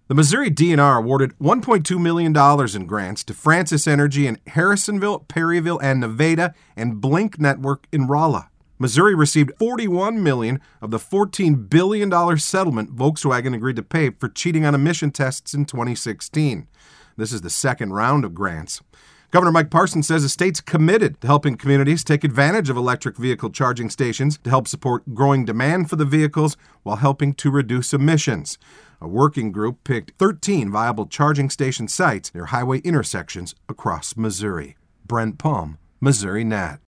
The Missouri DNR awarded $1.2 million in grants to Francis Energy in Harrisonville, Perryville, and Nevada, and Blink Network in Rolla. Missouri received $41 million of the $14 billion settlement Volkswagen agreed to pay for cheating on emission tests in 2016. This is the second round of grants. Governor Mike Parson says the state's committed to helping communities take advantage of electric vehicle charging stations to help support growing demand for the vehicles while helping to reduce emissions. A working group picked 13 viable charging station sites near highway intersections across Missouri. Brent Palm, Missouri Net.